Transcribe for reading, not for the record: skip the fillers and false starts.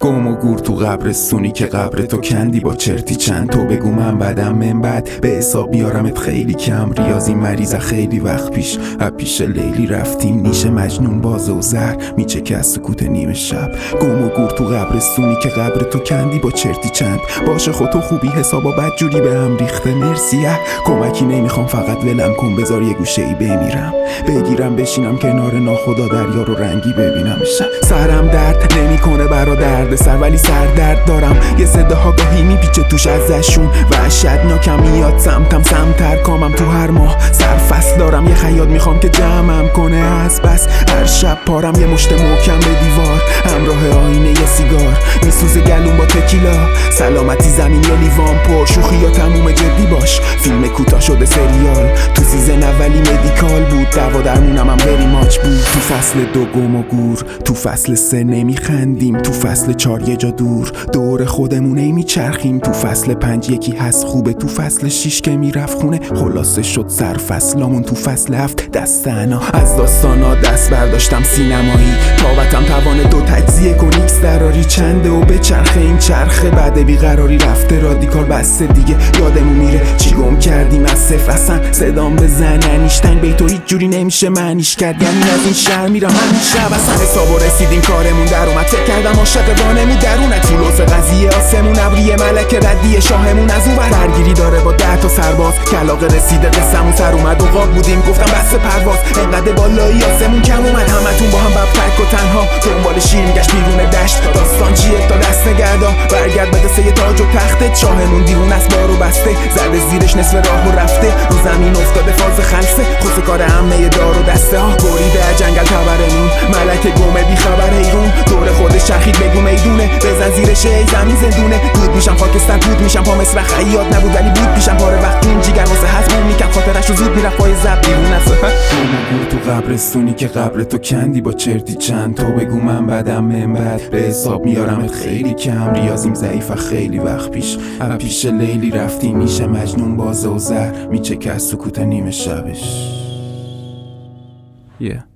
گم و گور تو قبرستونی که قبر تو کندی با چرتی چند. تو بگو من بدم من بد به حساب میارمت خیلی کم. ریاضی مریضه خیلی وقت پیش لیلی رفتیم نیشه مجنون باز و زهر میچکه از سکوت نیمه شب. گم و گور تو قبرستونی که قبر تو کندی با چرتی چند. باشه خود تو خوبی حسابا بد جوری به هم ریخته مرسی کمکی نمیخوام فقط ولم کن بذار یه گوشه ای بمیرم بگیرم بشینم کنار ناخدا دریا رو رنگی ببینم. سرم درد نمیکنه برا درد سر ولی سر درد دارم. یه صداها گاهی میپیچه توش ازشون وحشتناکم میاد سمتم سمتر کامم تو هر ماه سرفصل دارم. یه خیاط میخوام که جمعم کنه از بس هر شب پارم یه مشت محکم به دیوار همراه آینه یه سیگار میسوزه گلوم با تکیلا. سلامتی زمین یا لیوان پر شوخی یا تموم جدی باش. فیلم کوتاه شده سریال تو سیزن اولی مدیکال بود دوا درمونم هم بری ماچ بود. تو فصل 2 گم و گور تو فصل 3 نمیخندیم تو فصل 4 یه جا دور خودمونه میچرخیم. تو فصل 5 یکی هست خوبه تو فصل 6 که میرفت خونه خلاصه شد سر فصلامون. تو فصل 7 دست انا از داستانا دست برداشتم سینمایی تابتم توان 2 تجزیه کن ایکس دراری چنده و به چرخه این چرخه بعد بیقراری رفته رادیکال بسته دیگه یادمون میره چی گم کردیم از صفر اصلا صدام بزن انیشتین بیتو هیچ جوری نمیشه معنیش کرد یعنی از این شهر میرم همین شب اصلا حسابو رسیدیم کارمون در اومد فکر کردم عاشق وانمون درونت طولوس قضیه آسمون ابریه ملک ردیه شاهمون از اون درگیری داره با 10 تا سرباز کلاغه رسیده قسمون سر اومد و قاب بودیم گفتم بس پرواز انقدر بالایی آسمون کم اومد همتون با هم بب تک و تنها دنبال شیر میگشت بیرون دشت داستان چیه تا دست نگردا برگرد به دسته تاج و تخته شاهمون دیوون است بارو بسته زده زیرش نصف راهو رفته رو زمین افتاده فاز خلسه خود کار عمه دار و دسته ها بریده جنگل تبرمون ملک گمه بی خبر ایرون دور خودش چرخید بگو میدونه بزن زیرش ای زمین زندونه دود میشم خاکستر بود میشم پا مصر خیاط نبود ولی بود پیشم پاره وقت اون جیگر واسه حزمون میکرد خاطرش رو زود میرفت پای زب دیوون است. تو قبرستونی که قبر تو کندی با چرتی چند. تو بگو من بدم من بد به حساب میارمت خیلی کم. ریاضیم ضعیفه خیلی وقت پیش لیلی رفتیم میشه مجنون باز و زهر میچکه از سکوت نیمه شبش.